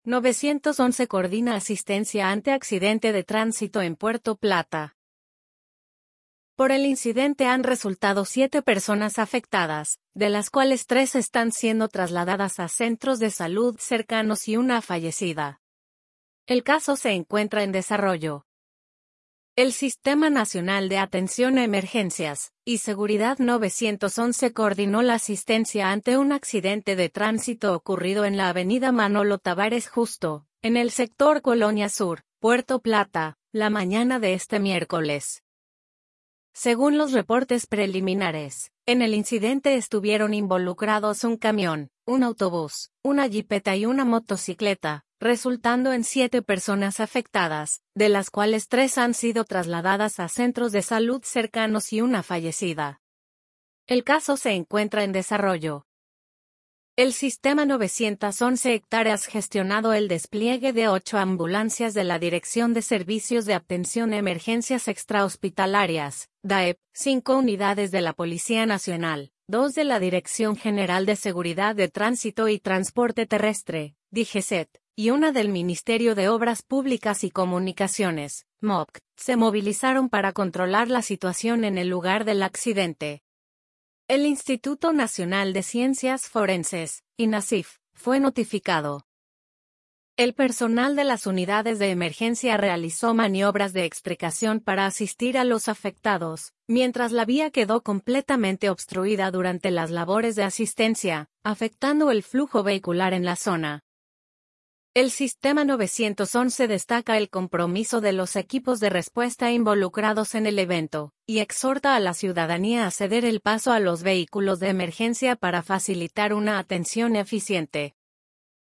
911 coordina asistencia ante accidente de tránsito en Puerto Plata. Por el incidente han resultado 7 personas afectadas, de las cuales 3 están siendo trasladadas a centros de salud cercanos y una fallecida. El caso se encuentra en desarrollo. El Sistema Nacional de Atención a Emergencias y Seguridad 911 coordinó la asistencia ante un accidente de tránsito ocurrido en la avenida Manolo Tavares Justo, en el sector Colonia Sur, Puerto Plata, la mañana de este miércoles. Según los reportes preliminares, en el incidente estuvieron involucrados un camión, un autobús, una jipeta y una motocicleta, resultando en 7 personas afectadas, de las cuales 3 han sido trasladadas a centros de salud cercanos y una fallecida. El caso se encuentra en desarrollo. El Sistema 911 hectáreas gestionado el despliegue de 8 ambulancias de la Dirección de Servicios de Atención a Emergencias Extrahospitalarias, DAEP, 5 unidades de la Policía Nacional, 2 de la Dirección General de Seguridad de Tránsito y Transporte Terrestre, DGCET, y una del Ministerio de Obras Públicas y Comunicaciones, MOPC, se movilizaron para controlar la situación en el lugar del accidente. El Instituto Nacional de Ciencias Forenses, INACIF, fue notificado. El personal de las unidades de emergencia realizó maniobras de extricación para asistir a los afectados, mientras la vía quedó completamente obstruida durante las labores de asistencia, afectando el flujo vehicular en la zona. El Sistema 911 destaca el compromiso de los equipos de respuesta involucrados en el evento, y exhorta a la ciudadanía a ceder el paso a los vehículos de emergencia para facilitar una atención eficiente.